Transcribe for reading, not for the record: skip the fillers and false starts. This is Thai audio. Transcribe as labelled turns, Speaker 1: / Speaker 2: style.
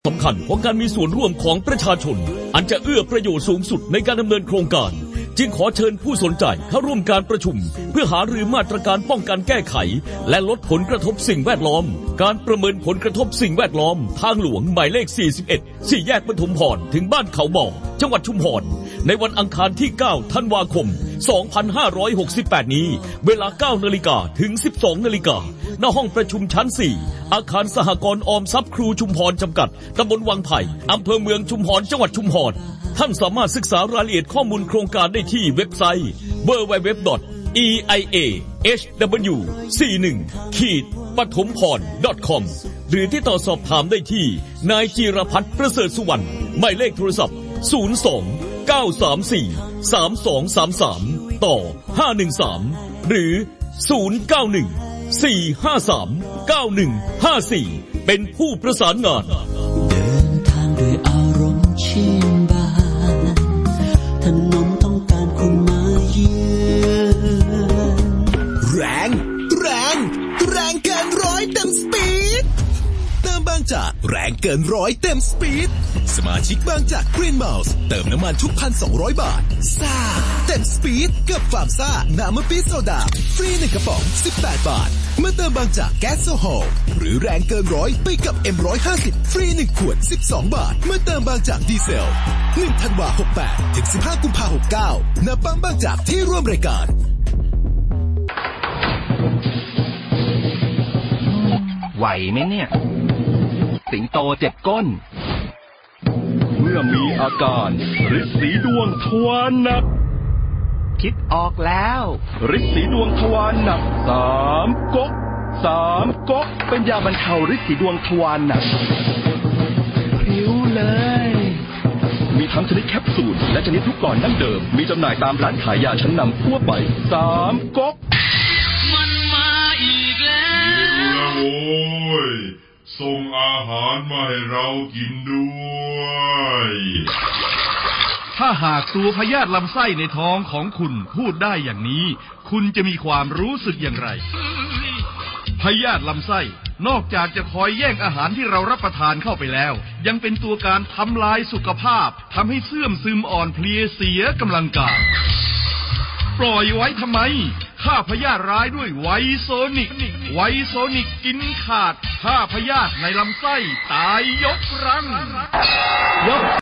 Speaker 1: สำคัญของการมีส่วนร่วมของประชาชนอันจะเอื้อประโยชน์สูงสุดในการดำเนินโครงการจึงขอเชิญผู้สนใจเข้าร่วมการประชุมเพื่อหารือมาตรการป้องกันแก้ไขและลดผลกระทบสิ่งแวดล้อมการประเมินผลกระทบสิ่งแวดล้อมทางหลวงหมายเลข41 4แยกปทุมพรถึงบ้านเขาบ่อจังหวัดชุมพรในวันอังคารที่9ธันวาคม2568นี้เวลา 9 นาฬิกาถึง 12 นาฬิกาณห้องประชุมชั้น 4อาคารสหกรณ์ออมทรัพย์ครูชุมพรจำกัดตำบลวังไผ่อำเภอเมืองชุมพรจังหวัดชุมพรท่านสามารถศึกษารายละเอียดข้อมูลโครงการได้ที่เว็บไซต์ www.eiahw41-pathomphon.com หรือที่ต่อสอบถามได้ที่นายจิรพัฒน์ประเสริฐสุวรรณหมายเลขโทรศัพท์02-934-3233ต่อ513หรือ091-453-9154เป็นผู้ประสานงาน
Speaker 2: เดินทางด้วยอารมณ์ชื่นบานถนนต้องการคนมาเยือน
Speaker 3: แรงเกินร้อยเต็มสปีดเติมบางจากแรงเกินร้อยเต็มสปีดสมาชิกบางจาก Green Mouse เติมน้ำมันทุก 1,200 บาทซ่าเต็มสปีดกับฟาร์มซ่าน้ำมะปี๊ดโซดาฟรี1กระป๋อง18 บาทเมื่อเติมบางจากแก๊สโซฮอลหรือแรงเกินร้อยไปกับ M150 ฟรี1ขวด12 บาทเมื่อเติมบางจากดีเซล1ธันวาคม68ถึง15กุมภาพันธ์69ณปั๊มบางจากที่ร่วมรายการ
Speaker 4: ไหวไหมเนี่ยสิงโตเจ็บก้นเมื่อมีอาการฤทธิ์สีดวงทวารหนักคิดออกแล้วฤทธิ์สีดวงทวารหนัก3ก๊กเป็นยาบรรเทาฤทธิ์สีดวงทวารหนักพริ้วเลยมีทั้งชนิดแคปซูลและชนิดลูกกลอนดั้งเดิมมีจำหน่ายตามร้านขายยาชั้นนำทั่วไป3ก๊ก
Speaker 5: มันมาอีกแล้วโอ้ยส่งอาหารมาให้เรากินด้วย
Speaker 6: ถ้าหากตัวพยาธิลำไส้ในท้องของคุณพูดได้อย่างนี้คุณจะมีความรู้สึกอย่างไรพยาธิลำไส้นอกจากจะคอยแย่งอาหารที่เรารับประทานเข้าไปแล้วยังเป็นตัวการทำลายสุขภาพทำให้เสื่อมซึมอ่อนเพลียเสียกำลังกายปล่อยไว้ทำไมฆ่าพยาธิร้ายด้วยไวโซนิกกินขาดฆ่าพยาธิในลำไส้ตายยกรัง